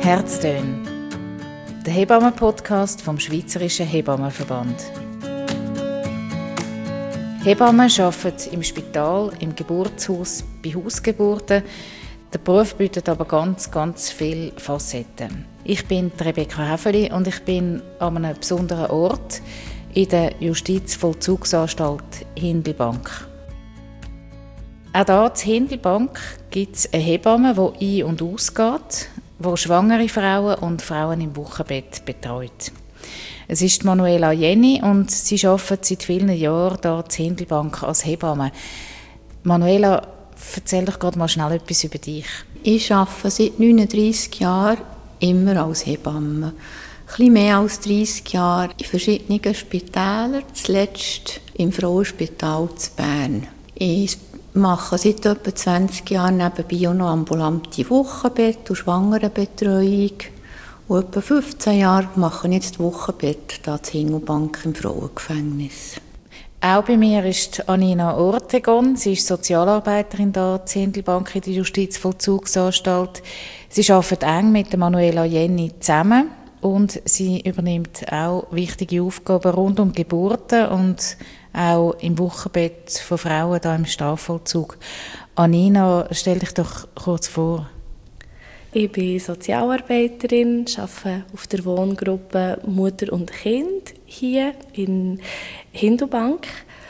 Herztöne, der Hebammen-Podcast vom Schweizerischen Hebammenverband. Hebammen arbeiten im Spital, im Geburtshaus, bei Hausgeburten. Der Beruf bietet aber ganz viele Facetten. Ich bin Rebecca Häfeli und ich bin an einem besonderen Ort in der Justizvollzugsanstalt Hindelbank. Auch hier in Hindelbank gibt es eine Hebamme, die ein- und ausgeht, die schwangere Frauen und Frauen im Wochenbett betreut. Es ist Manuela Jenny und sie arbeitet seit vielen Jahren hier in Hindelbank als Hebamme. Manuela, erzähl doch gerade mal schnell etwas über dich. Ich arbeite seit 39 Jahren immer als Hebamme. Ein bisschen mehr als 30 Jahre in verschiedenen Spitälern, zuletzt im Frauenspital zu Bern. Ich mache seit etwa 20 Jahren nebenbei auch noch ambulante Wochenbett und Schwangerenbetreuung. Und etwa 15 Jahre mache ich jetzt das Wochenbett hier in Hindelbank im Frauengefängnis. Auch bei mir ist Anina Ortegon. Sie ist Sozialarbeiterin hier in Hindelbank in der Justizvollzugsanstalt. Sie arbeitet eng mit Manuela Jenny zusammen und sie übernimmt auch wichtige Aufgaben rund um Geburten und auch im Wochenbett von Frauen hier im Strafvollzug. Anina, stell dich doch kurz vor. Ich bin Sozialarbeiterin, arbeite auf der Wohngruppe Mutter und Kind hier in Hindelbank.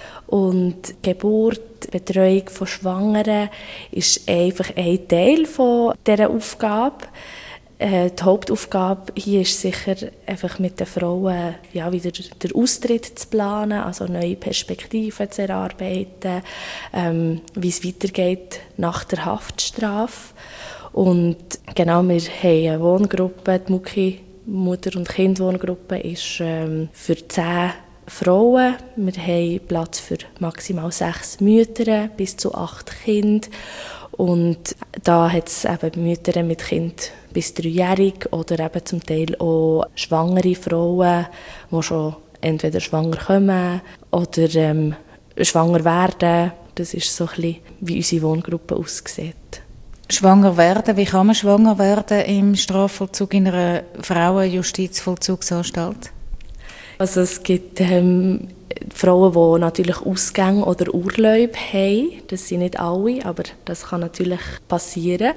Und Geburt, Betreuung von Schwangeren ist einfach ein Teil von dieser Aufgabe. Die Hauptaufgabe hier ist sicher einfach mit den Frauen wieder den Austritt zu planen, also neue Perspektiven zu erarbeiten, wie es weitergeht nach der Haftstrafe. Und genau, wir haben eine Wohngruppe, die Mucki Mutter- und Kind-Wohngruppe ist für 10 Frauen. Wir haben Platz für maximal 6 Mütter bis zu 8 Kinder. Und da hat es eben Mütter mit Kind bis 3-jährig oder eben zum Teil auch schwangere Frauen, die schon entweder schwanger kommen oder schwanger werden. Das ist so ein bisschen, wie unsere Wohngruppe aussieht. Schwanger werden, wie kann man schwanger werden im Strafvollzug in einer Frauenjustizvollzugsanstalt? Also es gibt Frauen, die natürlich Ausgänge oder Urlaube haben. Das sind nicht alle, aber das kann natürlich passieren.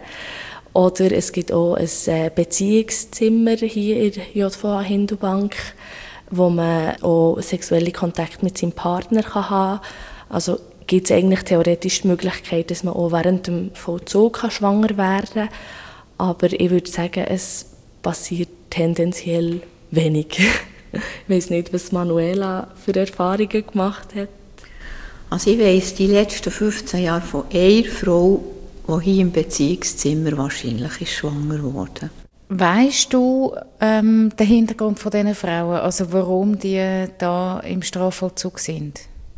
Oder es gibt auch ein Beziehungszimmer hier in der JVA Hindelbank, wo man auch sexuelle Kontakte mit seinem Partner haben kann. Also gibt es eigentlich theoretisch die Möglichkeit, dass man auch während dem Vollzug schwanger werden kann. Aber ich würde sagen, es passiert tendenziell wenig. Ich weiss nicht, was Manuela für Erfahrungen gemacht hat. Also ich weiss die letzten 15 Jahre von einer Frau, die hier im Beziehungszimmer wahrscheinlich ist schwanger geworden. Weisst du den Hintergrund von diesen Frauen, also warum die da im Strafvollzug sind?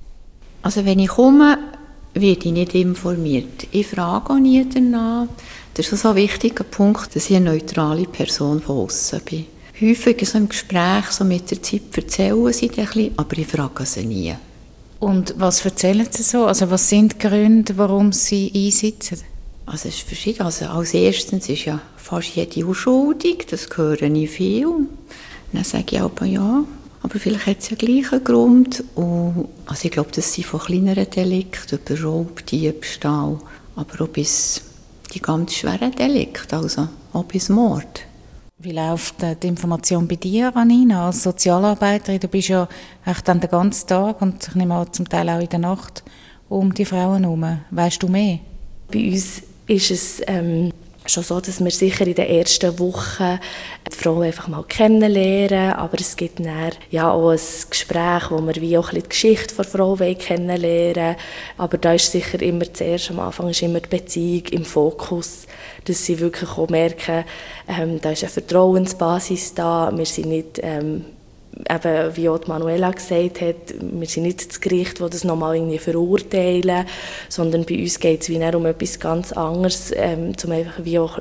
Also wenn ich komme, werde ich nicht informiert. Ich frage auch nie danach. Das ist so ein wichtiger Punkt, dass ich eine neutrale Person von außen bin. Häufig so im Gespräch, so mit der Zeit erzählen sie ein bisschen, aber ich frage sie nie. Und was erzählen sie so? Also was sind die Gründe, warum sie einsitzen? Also es ist verschieden. Also als erstes ist ja fast jede unschuldig, das höre ich viel. Dann sage ich aber ja, aber vielleicht hat es ja gleich einen Grund. Und, also ich glaube, das sind von kleineren Delikten, über Raub, Diebstahl, aber auch bis die ganz schweren Delikte, also auch bis Mord. Wie läuft die Information bei dir, Anina, als Sozialarbeiterin? Du bist ja echt dann den ganzen Tag und ich nehme an, zum Teil auch in der Nacht um die Frauen herum. Weisst du mehr? Bei uns ist es schon so, dass wir sicher in den ersten Wochen die Frauen einfach mal kennenlernen, aber es gibt dann auch ein Gespräch, wo wir wie auch ein bisschen die Geschichte der Frau kennenlernen. Aber da ist sicher immer zuerst am Anfang ist immer die Beziehung im Fokus, dass sie wirklich auch merken, da ist eine Vertrauensbasis da, wir sind nicht eben, wie auch Manuela gesagt hat, wir sind nicht das Gericht, das das nochmal irgendwie verurteilen, sondern bei uns geht es wie um etwas ganz anderes, um einfach wie auch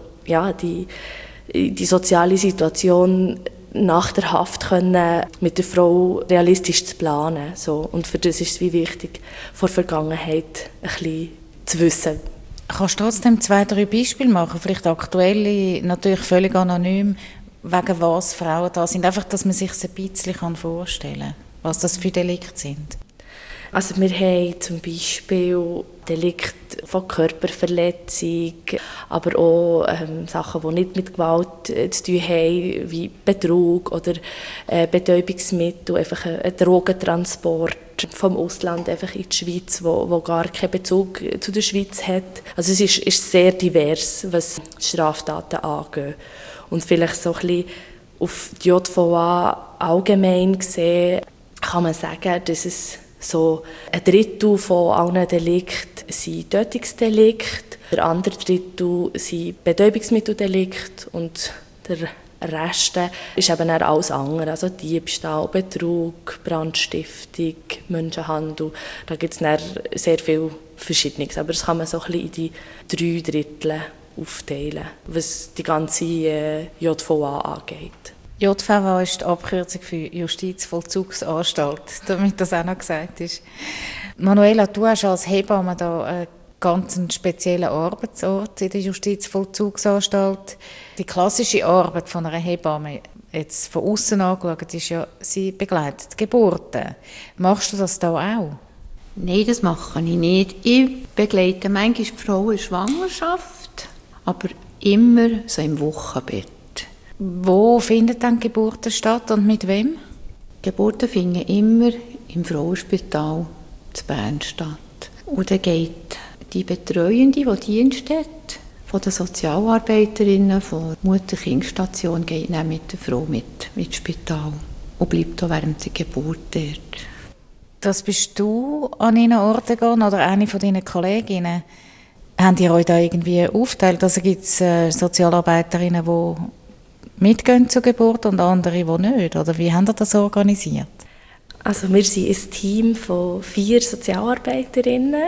die soziale Situation nach der Haft können, mit der Frau realistisch zu planen. So. Und für das ist es wie wichtig, vor der Vergangenheit ein bisschen zu wissen. Kannst du trotzdem 2, 3 Beispiele machen, vielleicht aktuelle, natürlich völlig anonym, wegen was Frauen da sind, einfach, dass man sich ein bisschen vorstellen kann, was das für Delikte sind? Also wir haben zum Beispiel Delikte von Körperverletzung, aber auch Sachen, die nicht mit Gewalt zu tun haben, wie Betrug oder Betäubungsmittel, einfach ein Drogentransport vom Ausland einfach in die Schweiz, wo gar keinen Bezug zu der Schweiz hat. Also es ist sehr divers, was Straftaten angeht. Und vielleicht so ein bisschen auf die JVA allgemein gesehen kann man sagen, dass es so 1/3 von allen Delikten sind Tötungsdelikte, der andere Drittel sind Betäubungsmitteldelikte und der Rest ist eben auch alles andere, also Diebstahl, Betrug, Brandstiftung, Menschenhandel. Da gibt es dann sehr viel Verschiedenes, aber das kann man so ein bisschen in die 3 Drittel aufteilen, was die ganze JVA angeht. JVA ist die Abkürzung für Justizvollzugsanstalt, damit das auch noch gesagt ist. Manuela, du hast als Hebamme da einen ganz speziellen Arbeitsort in der Justizvollzugsanstalt. Die klassische Arbeit von einer Hebamme, jetzt von außen angeschaut, ist ja, sie begleitet Geburten. Machst du das da auch? Nein, das mache ich nicht. Ich begleite manchmal die Frau in Schwangerschaft, aber immer so im Wochenbett. Wo finden dann Geburten statt und mit wem? Geburten finden immer im Frauenspital in Bern statt. Und dann geht die Betreuende, die Dienst hat, von den Sozialarbeiterinnen, von der Mutter-Kind-Station, geht dann mit der Frau mit ins Spital und bleibt auch während der Geburt dort. Das bist du an ihren Ort gegangen oder eine von deinen Kolleginnen? Habt ihr euch da irgendwie aufteilt? Also gibt es Sozialarbeiterinnen, die mitgehen zur Geburt und andere, die nicht? Oder wie habt ihr das organisiert? Also wir sind ein Team von 4 Sozialarbeiterinnen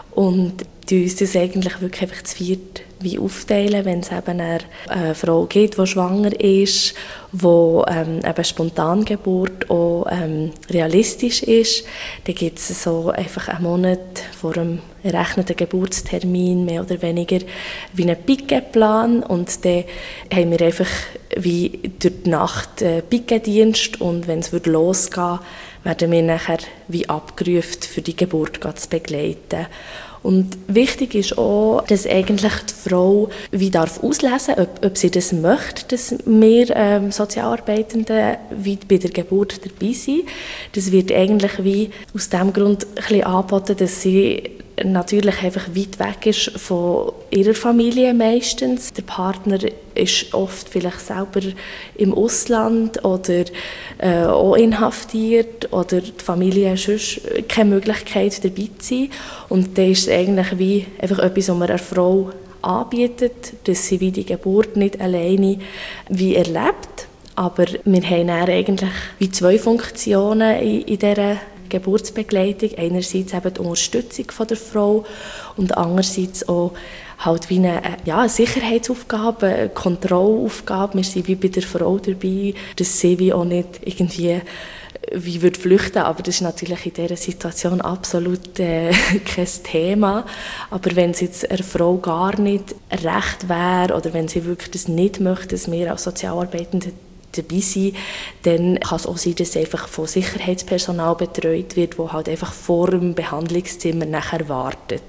und uns das eigentlich wirklich einfach zu 4 wie aufteilen, wenn es eben eine Frau gibt, die schwanger ist, wo eben Spontangeburt auch realistisch ist. Dann gibt es so einfach einen Monat vor dem errechneten Geburtstermin mehr oder weniger wie einen Piquetplan und dann haben wir einfach wie durch die Nacht Piquetdienst und wenn es losgehen würde, werden wir nachher wie abgerufen, für die Geburt zu begleiten. Und wichtig ist auch, dass eigentlich die Frau wie darf auslesen, ob sie das möchte, dass wir Sozialarbeitenden wie bei der Geburt dabei sind. Das wird eigentlich wie aus dem Grund ein bisschen angeboten, dass sie natürlich einfach weit weg ist von ihrer Familie meistens. Der Partner ist oft vielleicht selber im Ausland oder auch inhaftiert oder die Familie hat sonst keine Möglichkeit dabei zu sein. Und dann ist es eigentlich wie einfach etwas, was man einer Frau anbietet, dass sie wie die Geburt nicht alleine wie erlebt. Aber wir haben dann eigentlich wie 2 Funktionen in dieser Geburtsbegleitung. Einerseits eben die Unterstützung von der Frau und andererseits auch halt wie eine Sicherheitsaufgabe, eine Kontrollaufgabe. Wir sind wie bei der Frau dabei, dass sie wie auch nicht irgendwie wie würde flüchten, aber das ist natürlich in dieser Situation absolut kein Thema. Aber wenn es jetzt einer Frau gar nicht recht wäre oder wenn sie wirklich das nicht möchte, dass wir als Sozialarbeitende dabei sind, dann kann es auch sein, dass einfach von Sicherheitspersonal betreut wird, das halt einfach vor dem Behandlungszimmer nachher wartet.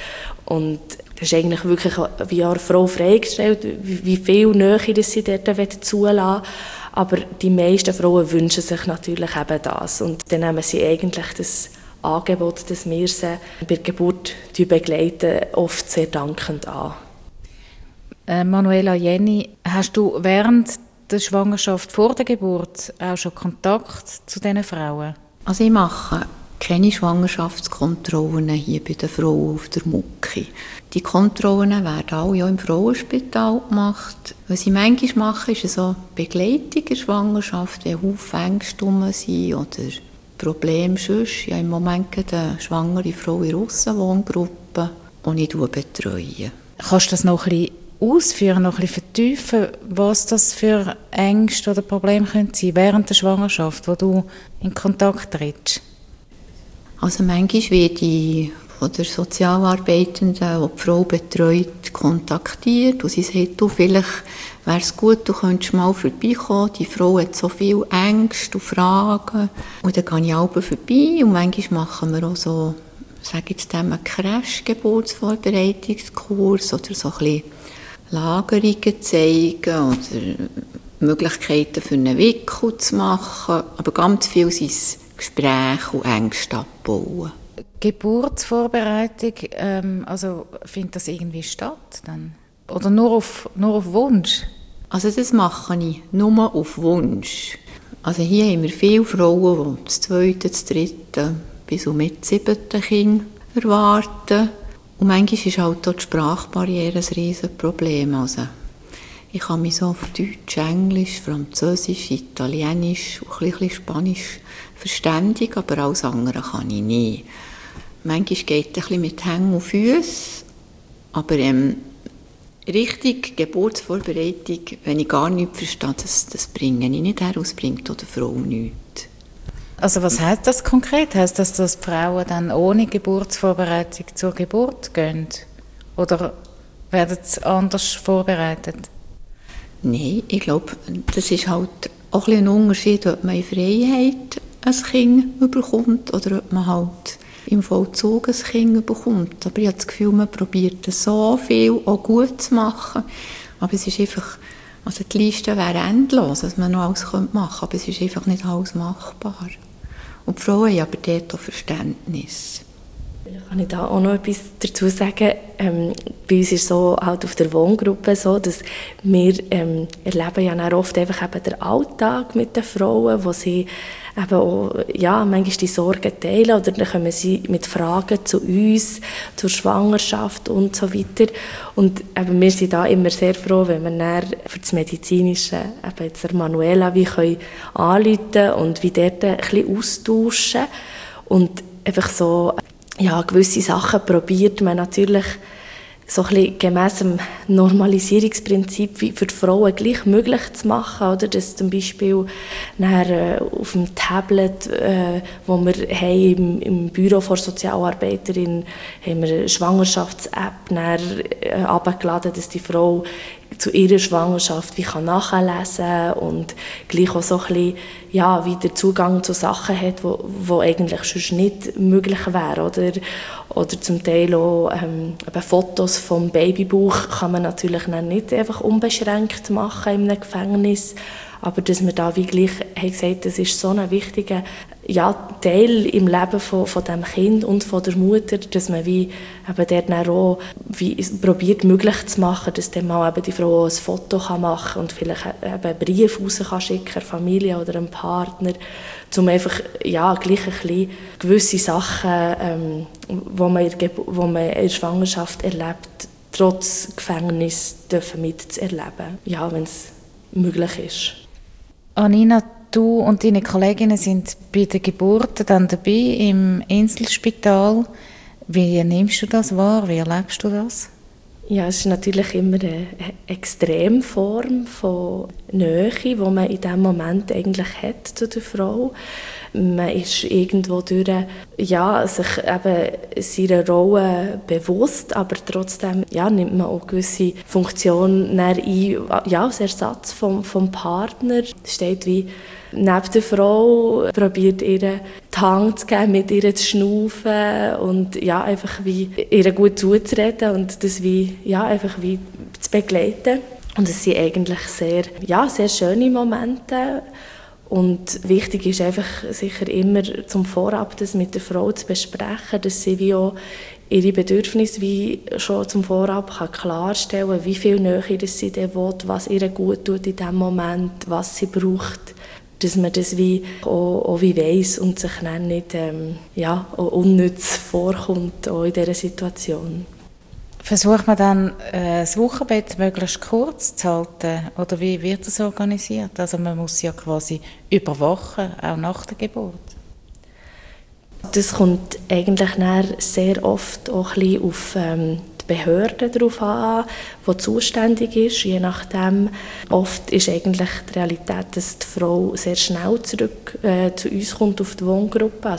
Und das ist eigentlich wirklich wie eine Frau freigestellt, wie viel Nähe sie dort zulassen wollen. Aber die meisten Frauen wünschen sich natürlich eben das. Und dann nehmen sie eigentlich das Angebot, das wir sie bei der Geburt begleiten, oft sehr dankend an. Manuela, Jenny, hast du während der Schwangerschaft vor der Geburt auch schon Kontakt zu diesen Frauen? Also ich mache keine Schwangerschaftskontrollen hier bei den Frauen auf der Mucki. Die Kontrollen werden alle ja im Frauenspital gemacht. Was ich manchmal mache, ist so Begleitung in der Schwangerschaft, wenn Haufen Ängste rum sind oder Probleme sonst. Ja, im Moment eine schwangere Frau in der Aussenwohngruppe, die ich betreue. Kannst du das noch ein bisschen ausführen, noch ein bisschen vertiefen, was das für Ängste oder Probleme sein können während der Schwangerschaft, wo du in Kontakt trittst? Also manchmal werde ich von der Sozialarbeitenden, die die Frau betreut, kontaktiert und sie sagt, du, vielleicht wäre es gut, du könntest mal vorbeikommen, die Frau hat so viel Ängste und Fragen. Und dann gehe ich auch vorbei und manchmal machen wir auch so, sage jetzt dem, einen Crash-Geburtsvorbereitungskurs oder so ein bisschen Lagerungen zeigen oder Möglichkeiten für einen Wickel zu machen. Aber ganz viel sind Gespräche und Ängste abbauen. Geburtsvorbereitung, also findet das irgendwie statt dann? Oder nur auf Wunsch? Also das mache ich nur auf Wunsch. Also hier haben wir viele Frauen, die das 2., das 3. bis und mit 7. Kind erwarten. Und manchmal ist halt auch die Sprachbarriere ein Riesenproblem. Also ich kann mich so auf Deutsch, Englisch, Französisch, Italienisch und ein bisschen Spanisch verständigen, aber alles andere kann ich nicht. Manchmal geht es ein bisschen mit Hängen und Füßen, aber richtig Geburtsvorbereitung, wenn ich gar nichts verstehe, das bringe ich nicht her, das bringt auch der Frau nichts. Also was heisst das konkret? Heisst das, dass die Frauen dann ohne Geburtsvorbereitung zur Geburt gehen? Oder werden sie anders vorbereitet? Nein, ich glaube, das ist halt auch ein Unterschied, ob man in Freiheit ein Kind bekommt oder ob man halt im Vollzug ein Kind bekommt. Aber ich habe das Gefühl, man probiert so viel auch gut zu machen. Aber es ist einfach, also die Liste wäre endlos, dass man noch alles machen könnte, aber es ist einfach nicht alles machbar. Und die Frauen haben aber dort auch Verständnis. Kann ich da auch noch etwas dazu sagen? Bei uns ist es so, halt auf der Wohngruppe so, dass wir erleben ja dann oft einfach eben den Alltag mit den Frauen, wo sie eben auch, ja, manchmal die Sorgen teilen oder dann kommen sie mit Fragen zu uns, zur Schwangerschaft und so weiter. Und eben, wir sind da immer sehr froh, wenn wir dann für das Medizinische eben jetzt der Manuela wie können anrufen und wie dort ein bisschen austauschen und einfach so, ja, gewisse Sachen probiert man natürlich so ein bisschen gemäss dem Normalisierungsprinzip wie für die Frauen gleich möglich zu machen, oder? Dass zum Beispiel nachher, auf dem Tablet, wo wir haben, im Büro der Sozialarbeiterin, haben wir eine Schwangerschafts-App heruntergeladen, dass die Frau zu ihrer Schwangerschaft wie kann nachlesen kann und gleich auch so ein bisschen, ja, wie der Zugang zu Sachen hat, wo eigentlich sonst nicht möglich wäre, oder zum Teil auch eben Fotos vom Babybauch kann man natürlich nicht einfach unbeschränkt machen in einem Gefängnis, aber dass wir da wie gleich haben gesagt, das ist so ein wichtiger, ja, Teil im Leben von dem Kind und von der Mutter, dass man wie eben dort dann auch wie probiert möglich zu machen, dass dann mal eben die Frau ein Foto machen kann und vielleicht eben einen Brief raus kann schicken, der Familie oder einem Partner, um einfach, ja, gleich ein bisschen gewisse Sachen, wo man in der Schwangerschaft erlebt, trotz Gefängnis dürfen mitzuerleben, ja, wenn es möglich ist. Anina, du und deine Kolleginnen sind bei der Geburt dann dabei im Inselspital. Wie nimmst du das wahr? Wie erlebst du das? Ja, es ist natürlich immer eine Extremform von Nähe, die man in diesem Moment eigentlich hat zu der Frau. Man ist irgendwo durch, ja, sich eben seiner Rolle bewusst, aber trotzdem, ja, nimmt man auch gewisse Funktionen ein, ja, als Ersatz vom Partner. Es steht wie neben der Frau, probiert ihr die Hand zu geben, mit ihr zu schnaufen und ja, einfach wie ihr gut zuzureden und das wie, ja, einfach wie zu begleiten. Und es sind eigentlich sehr schöne Momente. Und wichtig ist einfach sicher immer zum Vorab das mit der Frau zu besprechen, dass sie wie auch ihre Bedürfnisse wie schon zum Vorab kann klarstellen kann, wie viel Nähe sie dann will, was ihr gut tut in diesem Moment, was sie braucht, dass man das wie auch wie weiss und sich dann nicht auch unnütz vorkommt auch in dieser Situation. Versucht man dann, das Wochenbett möglichst kurz zu halten? Oder wie wird das organisiert? Also man muss ja quasi überwachen, auch nach der Geburt. Das kommt eigentlich sehr oft auch ein bisschen auf die Behörde drauf an, die zuständig ist. Je nachdem, oft ist eigentlich die Realität, dass die Frau sehr schnell zurück zu uns kommt auf die Wohngruppe. Also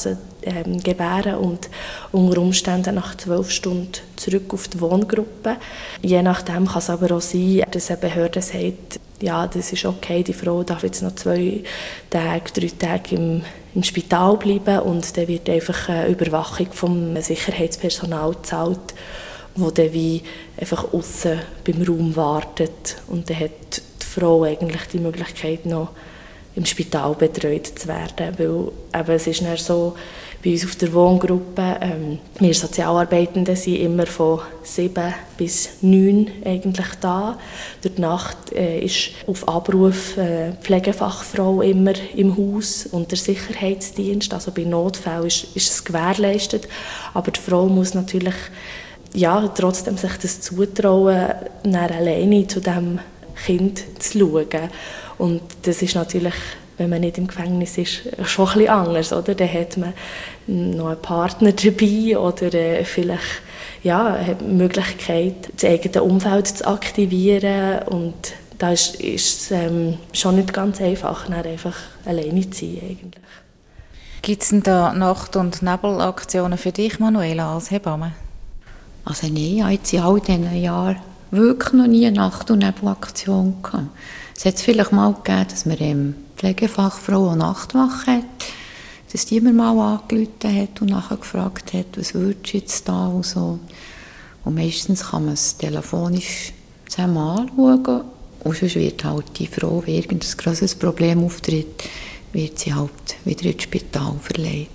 gebären und unter Umständen nach 12 Stunden zurück auf die Wohngruppe. Je nachdem kann es aber auch sein, dass eine Behörde sagt, ja, das ist okay, die Frau darf jetzt noch 2 Tage, 3 Tage im Spital bleiben und dann wird einfach eine Überwachung vom Sicherheitspersonal gezahlt, wo dann wie einfach aussen beim Raum wartet und dann hat die Frau eigentlich die Möglichkeit noch im Spital betreut zu werden, weil eben, es ist dann so, bei uns auf der Wohngruppe, wir Sozialarbeitenden sind immer von 7 bis 9 eigentlich da. Durch die Nacht ist auf Abruf Pflegefachfrau immer im Haus und der Sicherheitsdienst, also bei Notfällen ist es gewährleistet, aber die Frau muss natürlich ja, trotzdem sich das zutrauen, dann alleine zu diesem Kind zu schauen. Und das ist natürlich, wenn man nicht im Gefängnis ist, schon ein bisschen anders, oder? Dann hat man noch einen Partner dabei oder vielleicht ja, hat die Möglichkeit, das eigene Umfeld zu aktivieren. Und da ist es schon nicht ganz einfach, dann einfach alleine zu sein eigentlich. Gibt es denn da Nacht- und Nebelaktionen für dich, Manuela, als Hebamme? Also nein, ich habe jetzt in all diesen Jahren wirklich noch nie eine Nacht- und Nebelaktion gehabt. Es hat vielleicht mal gegeben, dass mir Pflegefachfrau eine Nachtwache hat, dass die mir mal angerufen hat und nachher gefragt hat, was würdest du jetzt da und so. Und meistens kann man es telefonisch zusammen anschauen und sonst wird halt die Frau, wenn irgendein grosses Problem auftritt, wird sie halt wieder ins Spital verlegt.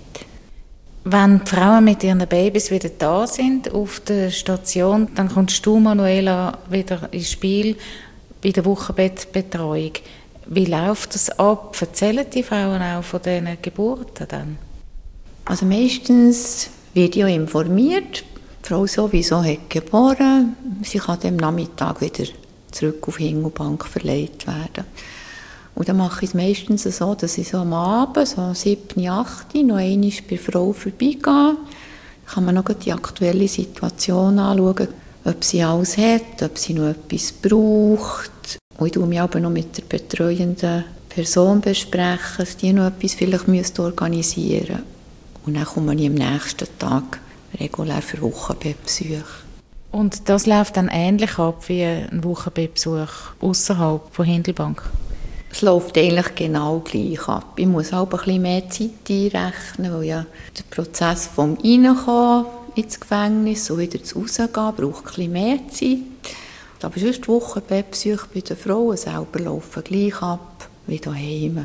Wenn die Frauen mit ihren Babys wieder da sind auf der Station, dann kommst du, Manuela, wieder ins Spiel bei der Wochenbettbetreuung. Wie läuft das ab? Erzählen die Frauen auch von diesen Geburten dann? Also meistens wird ja informiert, die Frau sowieso hat geboren, sie kann am Nachmittag wieder zurück auf Hindelbank verlegt werden. Und dann mache ich es meistens so, dass ich so am Abend, so 7, 8, noch einmal bei der Frau vorbeigehe. Dann kann man noch die aktuelle Situation anschauen, ob sie alles hat, ob sie noch etwas braucht. Und ich bespreche mich aber noch mit der betreuenden Person, besprechen, dass die noch etwas vielleicht organisieren müsste. Und dann komme ich am nächsten Tag regulär für Wochenbettbesuche. Und das läuft dann ähnlich ab wie ein Wochenbettbesuch außerhalb von Hindelbank? Es läuft eigentlich genau gleich ab. Ich muss auch ein bisschen mehr Zeit einrechnen, weil ja der Prozess vom Reinkommen ins Gefängnis und wieder zu Rausgehen braucht ein bisschen mehr Zeit. Aber sonst die Wochenbettbesuche bei den Frauen selber laufen gleich ab wie daheim.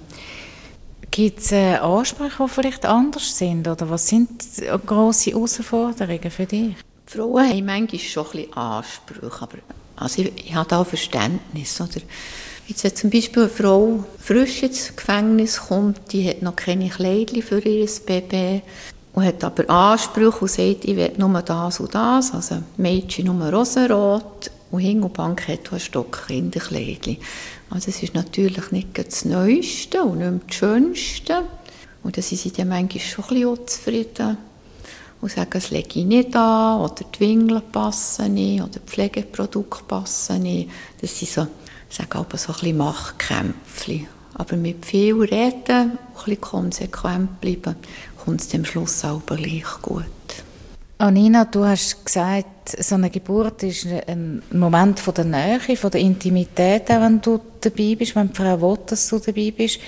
Gibt es Ansprüche, die vielleicht anders sind? Oder was sind grosse Herausforderungen für dich? Die Frauen haben manchmal schon ein bisschen Ansprüche, aber also ich habe da Verständnis. Oder? Jetzt, wenn zum Beispiel eine Frau frisch ins Gefängnis kommt, die hat noch keine Kleidchen für ihr Baby und hat aber Ansprüche und sagt, ich will nur das und das, also Mädchen nur rosenrot und Hindelbank hat ein Stock Kinderkleidchen. Also es ist natürlich nicht das Neueste und nicht mehr das Schönste. Und dann sind sie dann manchmal schon ein bisschen unzufrieden und sagen, es lege ich nicht an oder die Windeln passen nicht oder die Pflegeprodukte passen nicht. Das sind so, ich sage aber so ein bisschen Machtkämpfe. Aber mit viel Reden und ein bisschen konsequent bleiben, kommt es am Schluss auch gleich gut. Anina, du hast gesagt, so eine Geburt ist ein Moment von der Nähe, von der Intimität, auch wenn du dabei bist, wenn die Frau will, dass du dabei bist.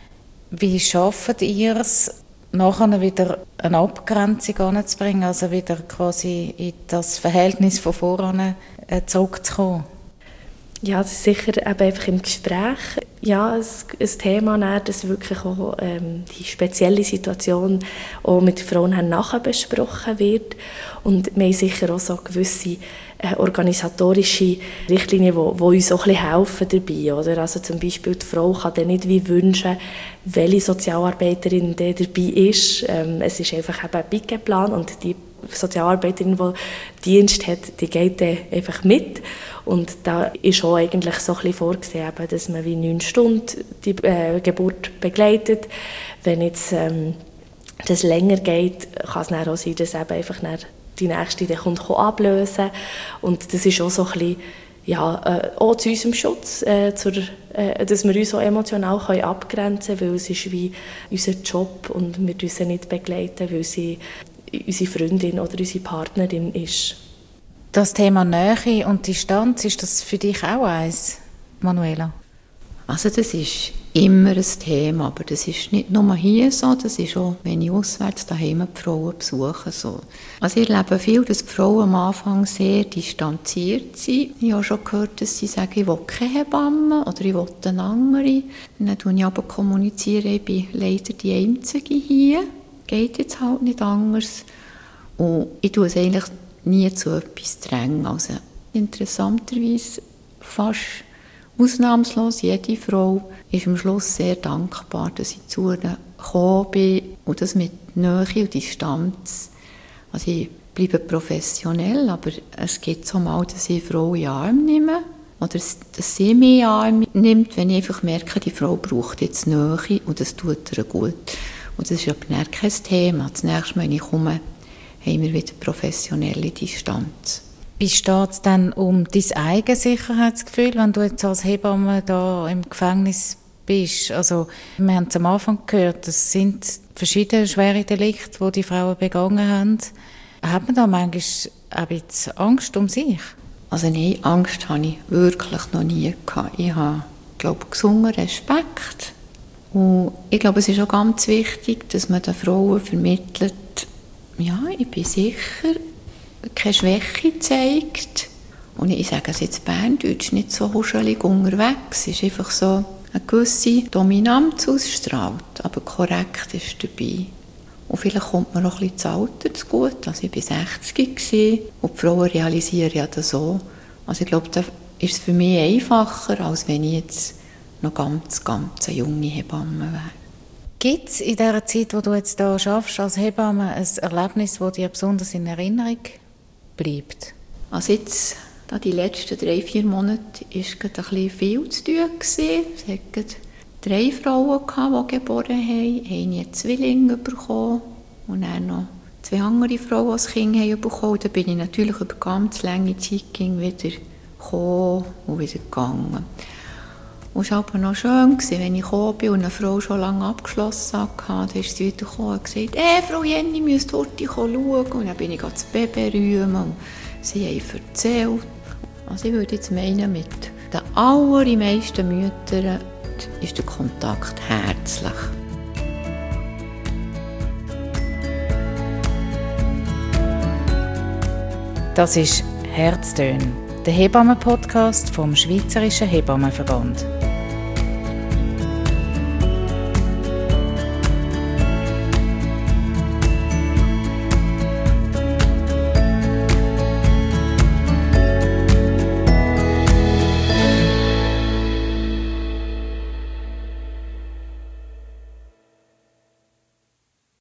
Wie schafft ihr es, nachher wieder eine Abgrenzung anzubringen, also wieder quasi in das Verhältnis von voran zurückzukommen? Ja, das ist sicher eben einfach im Gespräch. Ja, ein Thema, das wirklich auch die spezielle Situation auch mit den Frauen nachher besprochen wird. Und wir haben sicher auch so gewisse organisatorische Richtlinien, die uns auch ein bisschen helfen dabei. Oder? Also zum Beispiel die Frau kann dann nicht wie wünschen, welche Sozialarbeiterin dabei ist. Es ist einfach eben ein Piquetplan und die Sozialarbeiterin, die Dienst hat, die geht dann einfach mit. Und da ist auch eigentlich so ein bisschen vorgesehen, dass man wie 9 Stunden die Geburt begleitet. Wenn jetzt das länger geht, kann es dann auch sein, dass eben einfach dann die Nächste dann kommt ablösen. Und das ist auch so ein bisschen, auch zu unserem Schutz, dass wir uns auch emotional abgrenzen können, weil es ist wie unser Job und wir dürfen sie nicht begleiten, weil sie unsere Freundin oder unsere Partnerin ist. Das Thema Nähe und Distanz, ist das für dich auch eins, Manuela? Also das ist immer ein Thema, aber das ist nicht nur hier so, das ist auch, wenn ich auswärts daheim die Frauen besuche. So. Also ich erlebe viel, dass die Frauen am Anfang sehr distanziert sind. Ich habe schon gehört, dass sie sagen, ich will keine Hebamme oder ich will eine andere. Dann kommuniziere ich aber, ich bin leider die Einzige hier. Geht jetzt halt nicht anders. Und ich tue es eigentlich nie zu etwas drängen. Also interessanterweise fast ausnahmslos jede Frau ist am Schluss sehr dankbar, dass ich zu ihr gekommen bin und das mit Nähe und Distanz. Also ich bleibe professionell, aber es gibt so mal, dass ich eine Frau in den Arm nehme oder dass sie mich in den Arm nimmt, wenn ich einfach merke, die Frau braucht jetzt Nähe und das tut ihr gut. Und das ist aber kein Thema. Das nächste Mal, wenn ich komme, haben wir wieder professionelle Distanz. Wie steht es denn um dein eigenes Sicherheitsgefühl, wenn du jetzt als Hebamme da im Gefängnis bist? Also, wir haben es am Anfang gehört, es sind verschiedene schwere Delikte, die die Frauen begangen haben. Hat man da manchmal ein bisschen Angst um sich? Also nein, Angst habe ich wirklich noch nie gehabt. Ich habe, glaube ich, gesunden Respekt. Und ich glaube, es ist auch ganz wichtig, dass man den Frauen vermittelt, ja, ich bin sicher, keine Schwäche zeigt. Und ich sage es jetzt Berndeutsch, nicht so huschelig unterwegs. Es ist einfach so eine gewisse Dominanz ausstrahlt, aber korrekt ist dabei. Und vielleicht kommt mir noch ein bisschen das Alter zu gut. Also ich war 60 und die Frauen realisieren ja das so. Also ich glaube, da ist es für mich einfacher, als wenn ich jetzt noch ganz eine junge Hebamme wäre. Gibt es in dieser Zeit, wo du jetzt hier arbeitest als Hebamme, ein Erlebnis, das dir besonders in Erinnerung bleibt? Also jetzt, die letzten 3-4 Monate, war es ein bisschen viel zu tun. Es hatte 3 Frauen, die geboren haben. Eine hat Zwillinge bekommen und dann noch 2 andere Frauen, die ein Kind bekommen haben. Da bin ich natürlich über ganz lange Zeit wieder gekommen und wieder gegangen. Und es war aber noch schön, wenn ich gekommen bin und eine Frau schon lange abgeschlossen hatte, dann ist sie wieder gekommen und gesagt, Frau Jenny, müsst heute schauen. Und dann bin ich das Baby rühmen und sie haben erzählt. Also ich würde jetzt meinen, mit den allermeisten Müttern ist der Kontakt herzlich. Das ist «Herztöne», der Hebammen-Podcast vom Schweizerischen Hebammenverband.